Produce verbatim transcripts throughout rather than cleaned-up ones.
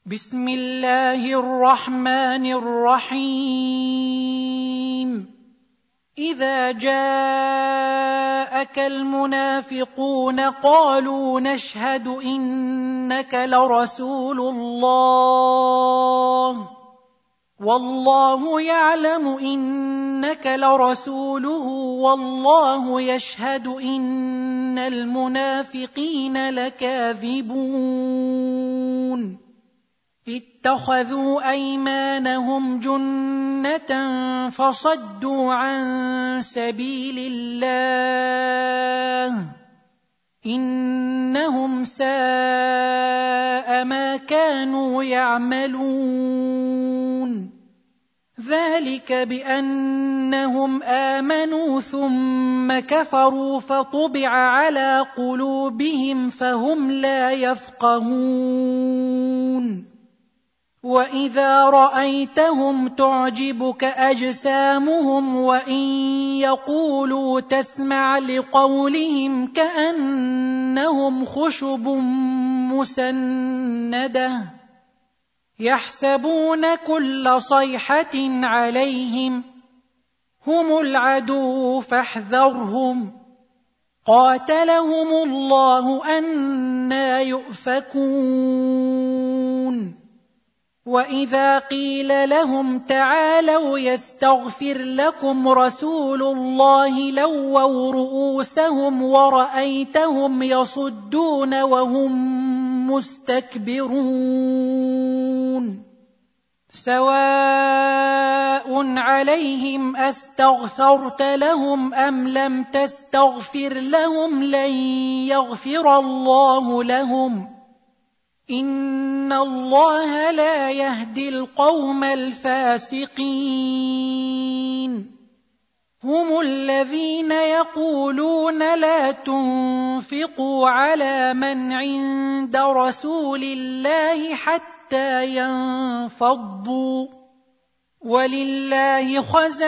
بسم الله الرحمن الرحيم إذا جاءك المنافقون قالوا نشهد إنك لرسول الله والله يعلم إنك لرسوله والله يشهد إن المنافقين لكاذبون اتخذوا أيمانهم جنة فصدوا عن سبيل الله إنهم ساء ما كانوا يعملون ذلك بأنهم آمنوا ثم كفروا فطبع على قلوبهم فهم لا يفقهون وإذا رأيتهم تعجبك أجسامهم وإن يقولوا تسمع لقولهم كأنهم خشب مسندة يحسبون كل صيحة عليهم هم العدو فاحذرهم قاتلهم الله أنى يؤفكون وإذا قيل لهم تعالوا يستغفر لكم رسول الله لووا رؤوسهم ورأيتهم يصدون وهم مستكبرون سواء عليهم أستغفرت لهم أم لم تستغفر لهم لن يغفر الله لهم إن الله لا يهدي القوم الفاسقين هم الذين يقولون لا تنفقوا على من عند رسول الله حتى ينفضوا ولله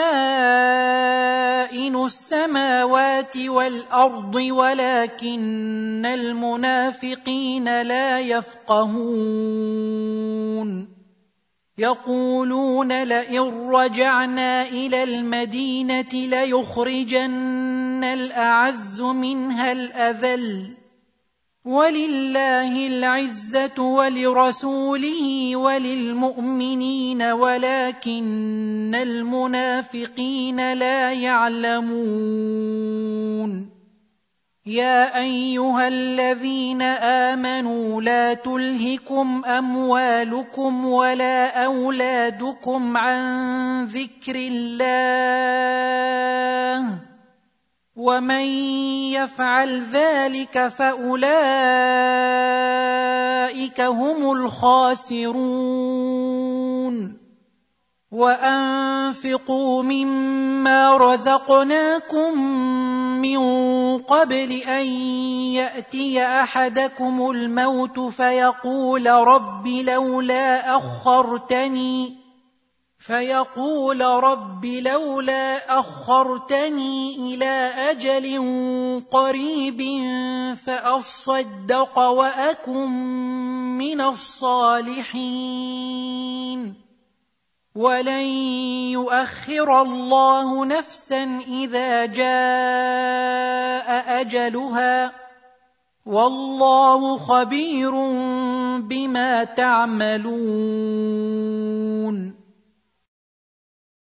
خزائن السماوات والأرض ولكن المنافقين لا يفقهون يقولون لئن رجعنا إلى المدينة ليخرجن الأعز منها الأذل ولله العزة ولرسوله وللمؤمنين ولكن المنافقين لا يعلمون يا أيها الذين آمنوا لا تلهكم أموالكم ولا أولادكم عن ذكر الله ومن يفعل ذلك فأولئك هم الخاسرون وأنفقوا مما رزقناكم من قبل أن يأتي أحدكم الموت فيقول رب لولا أخرتني فيقول رب لولا أخرتني إلى أجل قريب فأصدق وأكن من الصالحين ولن يؤخر الله نفسا إذا جاء أجلها والله خبير بما تعملون